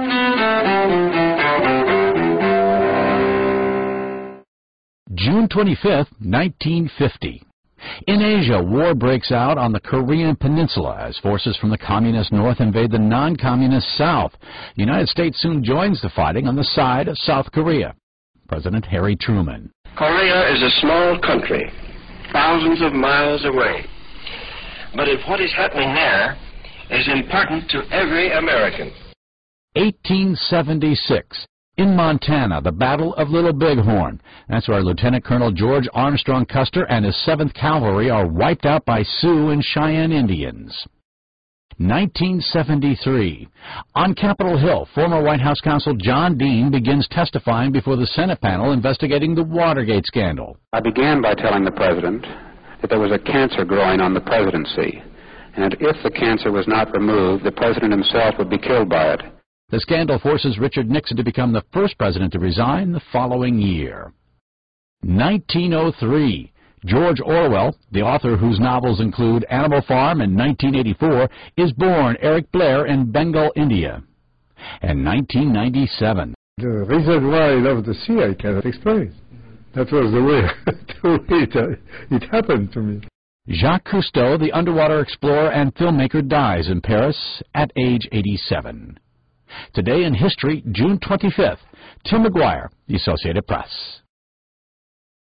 June 25th, 1950. In Asia, war breaks out on the Korean Peninsula as forces from the Communist North invade the non-Communist South. The United States soon joins the fighting on the side of South Korea. President Harry Truman. Korea is a small country, thousands of miles away. But if what is happening there is important to every American. 1876. In Montana, the Battle of Little Bighorn. That's where Lieutenant Colonel George Armstrong Custer and his 7th Cavalry are wiped out by Sioux and Cheyenne Indians. 1973. On Capitol Hill, former White House counsel John Dean begins testifying before the Senate panel investigating the Watergate scandal. I began by telling the President that there was a cancer growing on the presidency, and if the cancer was not removed, the President himself would be killed by it. The scandal forces Richard Nixon to become the first president to resign the following year. 1903. George Orwell, the author whose novels include Animal Farm and 1984, is born Eric Blair in Bengal, India. And 1997. The reason why I love the sea, I cannot explain. That was the way it happened to me. Jacques Cousteau, the underwater explorer and filmmaker, dies in Paris at age 87. Today in history, June 25th. Tim McGuire, The Associated Press.